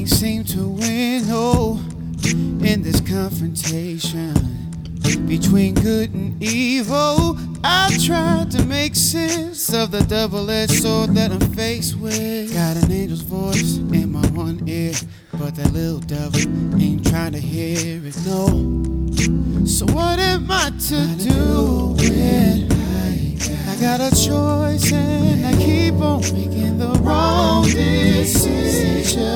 can't seem to win, oh, in this confrontation between good and evil. I tried to make sense of the double-edged sword that I'm faced with. Got an angel's voice in my one ear, but that little devil ain't trying to hear it, no. So what am I to do when I got a choice and I keep on making the wrong decision?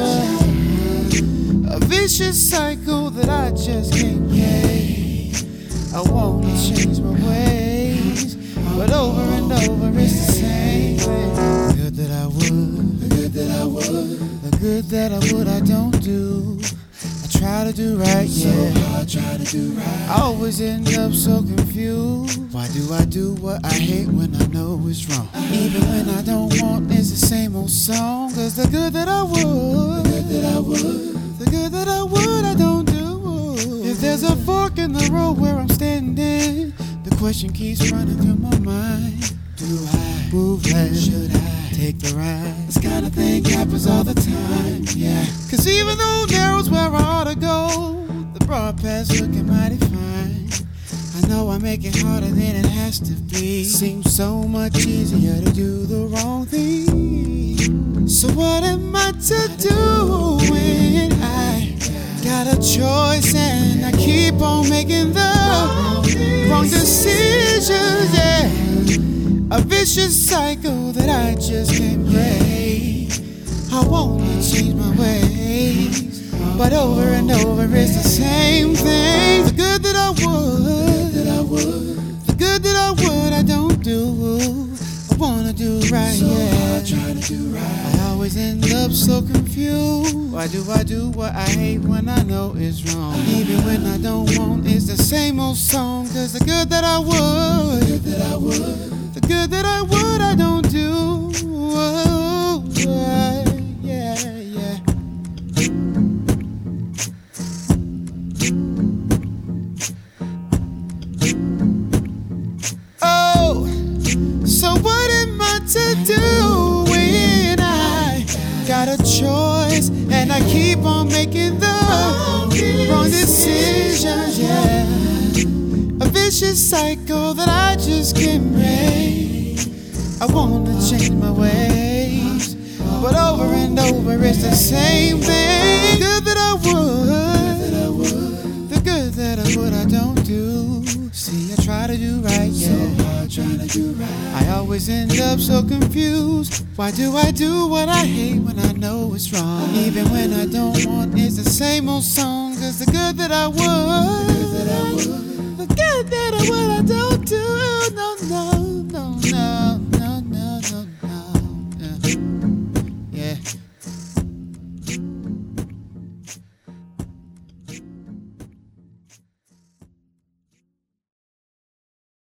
A vicious cycle that I just can't break. I wanna change my ways, but over and over it's the same thing. The good that I would, the good that I would, the good that I would I don't do. I try to do right, yeah. So hard, try to do right. I always end up so confused. Why do I do what I hate when I know it's wrong? Even when I don't want, it's the same old song. Cause the good that I would, the good that I would, the good that I would I don't do. If there's a fork in the road where I'm standing, the question keeps running through my mind. Do I move left? Should I take the right? This kind of thing happens all the time, yeah. Cause even though narrow's where I ought to go, the broad path's looking mighty fine. I know I make it harder than it has to be. Seems so much easier to do the wrong thing. So what am I to do when I got a choice and I keep on making the wrong decisions, yeah. A vicious cycle that I just can't break. I wanna change my ways, but over and over it's the same thing. The good that I would, the good that I would I don't do. I wanna do right, yeah. Try to do right. I always end up so confused. Why do I do what I hate when I know it's wrong? Even when I don't want, it's the same old song. Cause the good that I would, the good that I would, the good that I would I don't do. Oh, yeah, yeah. Oh, so what am I to do when I got a choice and I keep on making the wrong decisions, yeah. A vicious cycle that I just can't break. I wanna change my ways, but over and over it's the same thing. The good that I would, the good that I would I don't do. See, I try to do right, yeah. So hard trying to do right. I always end up so confused. Why do I do what I hate when I know it's wrong? Even when I don't want, it's the same old song. Cause the good that I would, the good that I would I don't do. No, no, no, no.